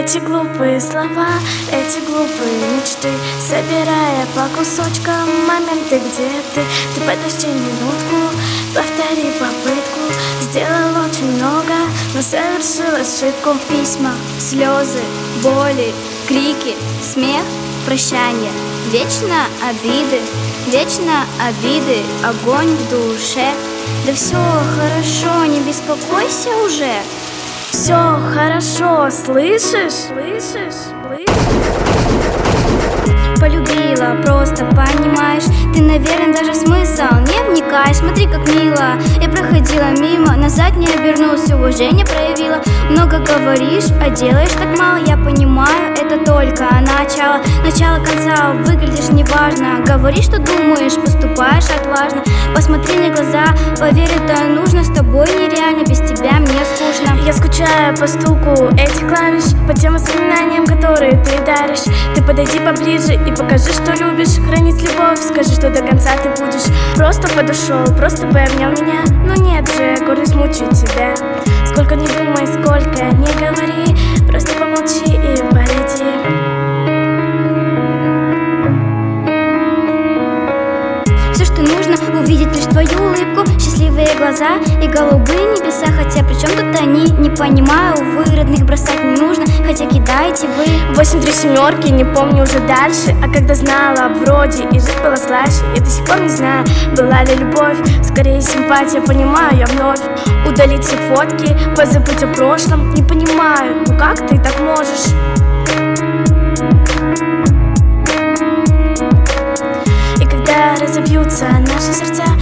Эти глупые слова, эти глупые мечты, собирая по кусочкам моменты, где ты подожди минутку, повтори попытку. Сделал очень много, но совершил ошибку. Письма, слезы, боли, крики, смех, прощание. Вечно обиды, огонь в душе. Да все хорошо, не беспокойся уже. Все хорошо, слышишь? Полюбила, просто понимаешь. Ты, наверное, даже в смысл не вникаешь. Смотри, как мило, я проходила мимо, назад не обернулась, уважение проявила. Много говоришь, а делаешь так мало. Я понимаю, это только начало. Начало конца, выглядишь неважно. Говори, что думаешь, поступаешь отважно. Посмотри мне в глаза, поверь, это нужно. С тобой нереально, без тебя мне скучно. Я скучаю по стуку этих клавиш, по тем воспоминаниям, которые ты даришь. Ты подойди поближе и покажи, что любишь. Хранить любовь, скажи, что до конца ты будешь. Просто подошел, просто бы обнял меня. Но нет же, гордость мучает тебя. Сколько не думай, сколько не говори, просто помолчи и подойди. Все, что нужно, увидеть лишь твою улыбку, счастливые глаза и голубые небеса. Хотя при чем тут они, не понимаю, увы, родных бросать не нужно, хотя кидаете вы. 8-3 семерки, не помню уже дальше. А когда знала, вроде и жизнь была слаще. Я до сих пор не знаю, была ли любовь, скорее симпатия, понимаю я вновь. Удалить все фотки, позабыть о прошлом. Не понимаю, ну как ты так можешь? И когда разобьются наши сердца,